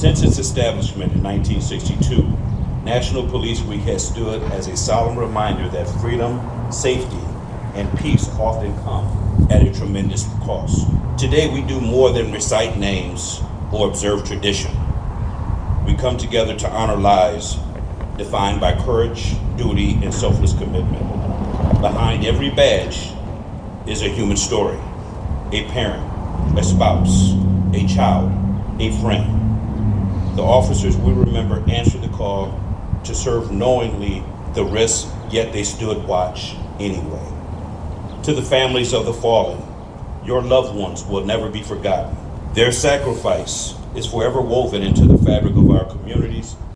Since its establishment in 1962, National Police Week has stood as a solemn reminder that freedom, safety, and peace often come at a tremendous cost. Today, we do more than recite names or observe tradition. We come together to honor lives defined by courage, duty, and selfless commitment. Behind every badge is a human story: a parent, a spouse, a child, a friend. The officers we remember answered the call to serve knowingly the risk, yet they stood watch anyway. To the families of the fallen, your loved ones will never be forgotten. Their sacrifice is forever woven into the fabric of our communities